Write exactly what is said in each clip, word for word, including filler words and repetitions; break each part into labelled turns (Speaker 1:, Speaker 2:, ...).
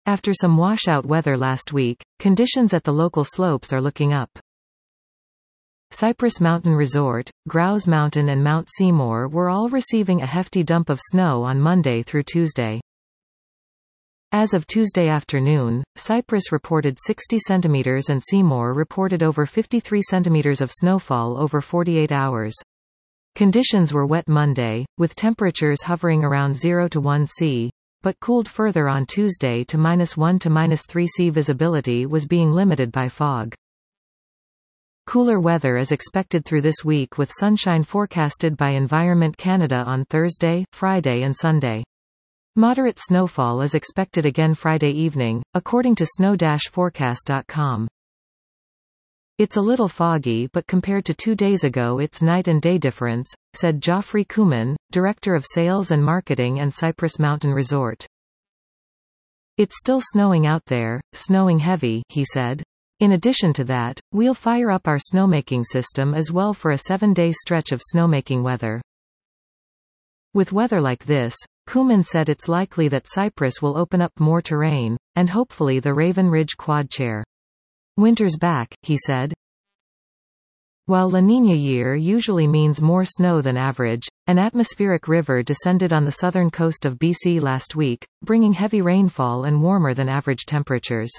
Speaker 1: After some washout weather last week, conditions at the local slopes are looking up. Cypress Mountain Resort, Grouse Mountain and Mount Seymour were all receiving a hefty dump of snow on Monday through Tuesday. As of Tuesday afternoon, Cypress reported sixty centimeters and Seymour reported over fifty-three centimeters of snowfall over forty-eight hours. Conditions were wet Monday, with temperatures hovering around zero to one C, but cooled further on Tuesday to minus one to minus three C. Visibility was being limited by fog. Cooler weather is expected through this week with sunshine forecasted by Environment Canada on Thursday, Friday and Sunday. Moderate snowfall is expected again Friday evening, according to snow dash forecast dot com. It's a little foggy, but compared to two days ago it's night and day difference, said Geoffrey Kuman, Director of Sales and Marketing and Cypress Mountain Resort. It's still snowing out there, snowing heavy, he said. In addition to that, we'll fire up our snowmaking system as well for a seven-day stretch of snowmaking weather. With weather like this, Kuman said it's likely that Cypress will open up more terrain, and hopefully the Raven Ridge Quad Chair. Winter's back, he said. While La Niña year usually means more snow than average, an atmospheric river descended on the southern coast of B C last week, bringing heavy rainfall and warmer than average temperatures.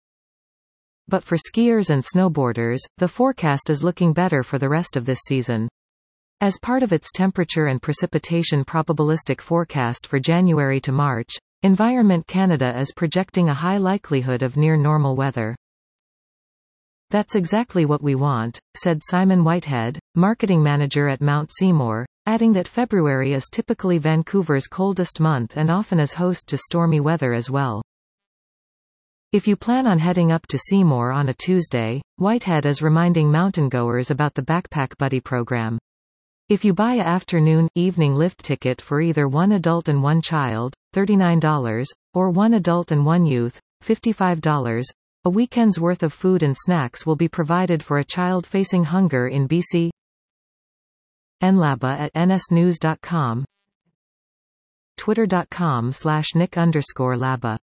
Speaker 1: But for skiers and snowboarders, the forecast is looking better for the rest of this season. As part of its temperature and precipitation probabilistic forecast for January to March, Environment Canada is projecting a high likelihood of near-normal weather. That's exactly what we want, said Simon Whitehead, marketing manager at Mount Seymour, adding that February is typically Vancouver's coldest month and often is host to stormy weather as well. If you plan on heading up to Seymour on a Tuesday, Whitehead is reminding mountain-goers about the Backpack Buddy program. If you buy a afternoon, evening lift ticket for either one adult and one child, thirty-nine dollars, or one adult and one youth, fifty-five dollars, a weekend's worth of food and snacks will be provided for a child facing hunger in B C. nlaba at n s news dot com, twitter dot com slash nick underscore laba